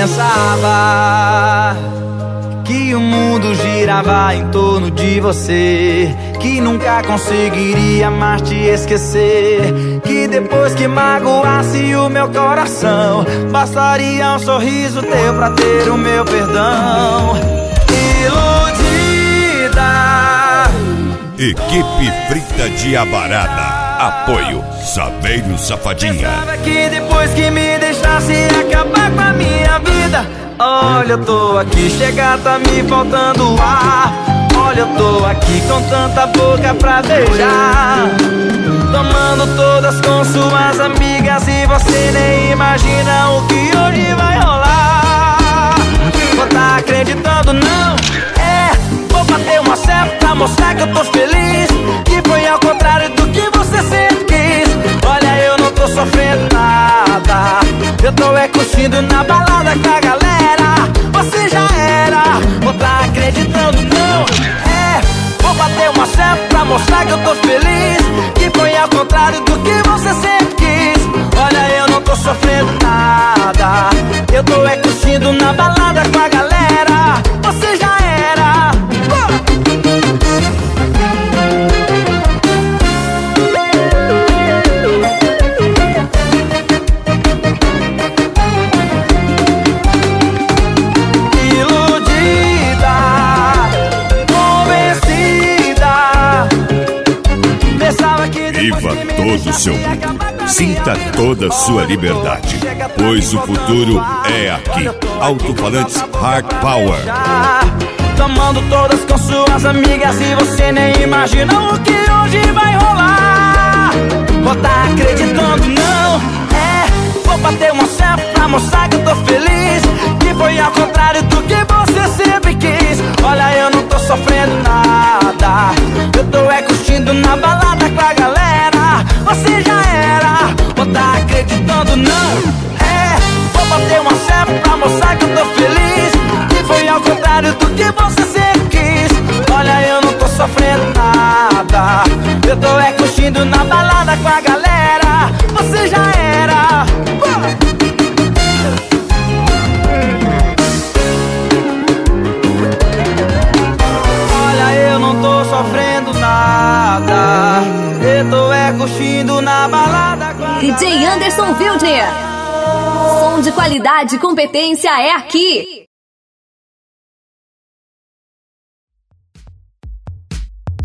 pensava que o mundo girava em torno de você, que nunca conseguiria mais te esquecer, que depois que magoasse o meu coração, bastaria um sorriso teu pra ter o meu perdão. Iludida. Equipe Frita de Abarada. Apoio Saveiro Safadinha. Pensava que depois que me deixasse ia acabar com a minha vida. Olha, eu tô aqui, chega, tá me faltando ar. Olha, eu tô aqui com tanta boca pra beijar, tomando todas com suas amigas, e você nem imagina o que hoje vai rolar. Não tá acreditando não? Vou bater uma selfie pra mostrar que eu tô feliz, que foi ao contrário do que você sempre quis. Olha, eu não tô sofrendo nada, eu tô curtindo na balada com a galera. Você já era, não tá acreditando não? Vou bater uma selfie pra mostrar que eu tô feliz, que foi ao contrário do que você sempre quis. Olha, eu não tô sofrendo nada, eu tô curtindo na balada com a galera. Você já era. Iludida, convencida, pensava que viva todo o seu mundo. Sinta toda a sua liberdade, pois o futuro é aqui. Alto-falantes Hard Power. Tomando todas com suas amigas, e você nem imagina o que hoje vai rolar. Vou tá acreditando não? Vou bater uma selfie pra mostrar que eu tô feliz, que foi ao contrário do que você sempre quis. Olha, eu não tô sofrendo nada, eu tô curtindo na balada com a galera. Você já era, vou tá acreditando não? Vou bater uma selfie pra mostrar que eu tô feliz, que foi ao contrário do que você sempre quis. Olha, eu não tô sofrendo nada, eu tô curtindo na balada com a galera. Você já era. Olha, eu não tô sofrendo nada, eu tô curtindo na balada com a DJ Anderson Wilder. Som de qualidade e competência é aqui.